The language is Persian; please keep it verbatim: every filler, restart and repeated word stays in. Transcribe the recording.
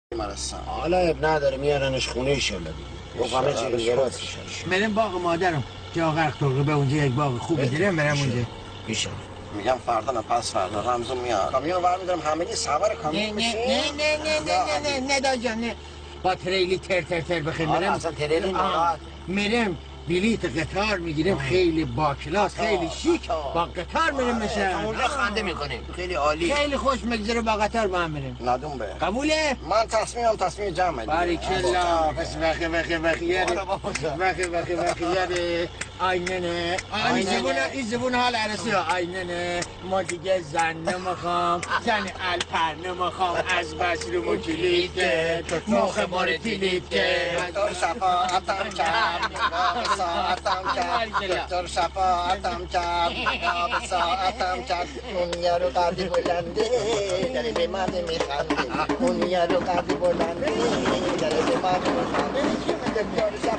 بیمارستان. حالا اب نداره میارنش خونه ایشالله دیگه. گفت همه چی دیگه راست میشه. بریم باغ مادرم جا غرق ترقه اونجا یک باغ خوبی دارم برم اونجا. میشه. میگم فردا نه پس فردا رمزون میاد. کامیون برمی‌دارم همگی سوار کامیون نه میشین. نه نه نه نه نه نه نه دا جان نه. با تریلی تر تر تر بخیر آره برم. اصلا تریلی نراحت. میرم بلیت قطار میگیرم خیلی با کلاس خیلی شیک با قطار میرم مثلا اونجا خنده میکنیم خیلی عالی. خیلی خوش میگذره با قطار با هم بریم. ندون به. قبوله؟ من تصمیمم تصمیم جمعه. باریکلا بس بخی بخی بخی یاری بخی بخی بخی یاری آینه نه این زبون این زبون حال عرصی ها آینه نه ما دیگه زن نمیخوام زن الپر نمیخوام از بس رو مکلیته موخ ماره تیلیته دکتر شفاعتم کرد نگاه ساعتم کرد دکتر شفاعتم کرد نگاه ساعتم کرد اون یارو قدی بلنده داره به من میخنده اون یارو قدی بلنده داره به من میخنده دکتر